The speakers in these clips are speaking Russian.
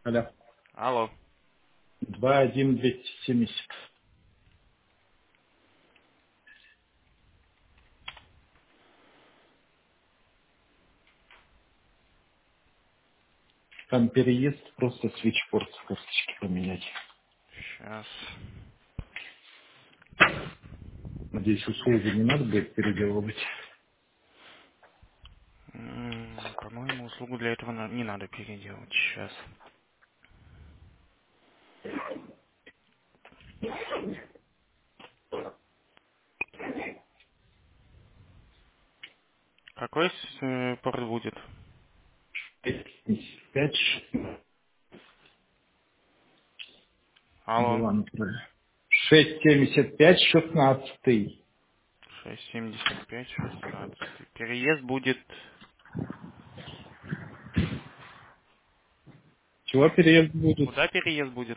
Алло. Алло. 21270. Там переезд, просто свитчпорт с карточки поменять. Сейчас. Надеюсь, услугу не надо будет переделывать. По-моему, услугу для этого не надо переделать. Сейчас. Какой порт будет? 5, Алло. 675, 16. 675, 16. Переезд будет... Чего переезд будет? Куда переезд будет?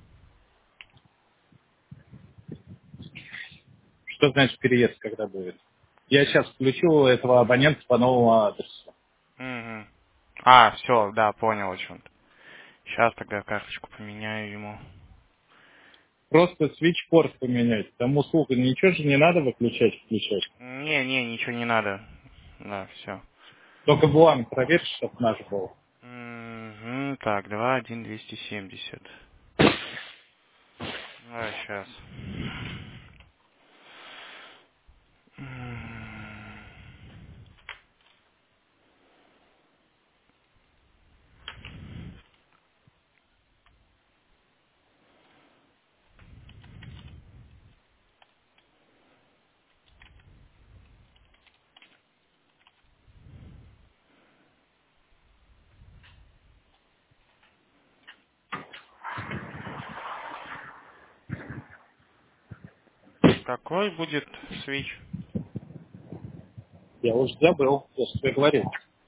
Что значит переезд, когда будет? Я сейчас включил этого абонента по новому адресу. Угу. А, все, да, понял о чем-то. Сейчас тогда карточку поменяю ему. Просто свитчпорт поменять. Там услуга ничего же не надо выключать, включать. Не, ничего не надо. Да, все. Только бланк проверь, чтобы наш был. Угу. Так, 21270. А, сейчас. Какой будет свич? Я уже забыл, я же тебе говорил.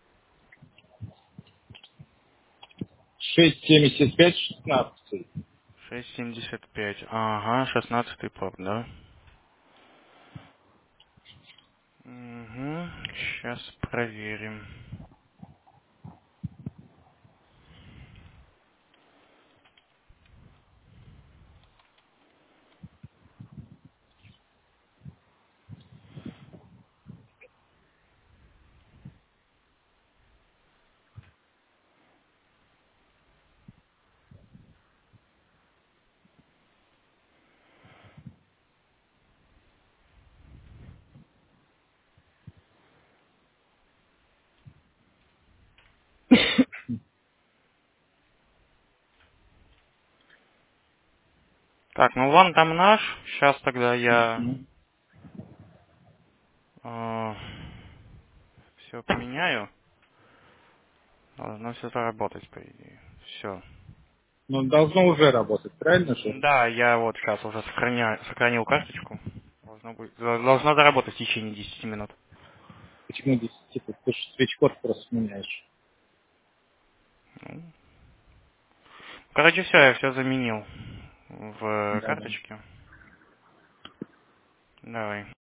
675, 16. 675. Ага, 16 порт, да? Угу. Сейчас проверим. Так, ну вон там наш. Сейчас тогда я Мгм. все поменяю. Должно все заработать, по идее. Все. Ну, должно уже работать, правильно же? Да, я вот сейчас уже сохранил карточку. Должно заработать в течение 10 минут. Почему 10? Ты же свитчпорт просто меняешь. Ну, короче, все, я все заменил в Да, да. карточке. Давай.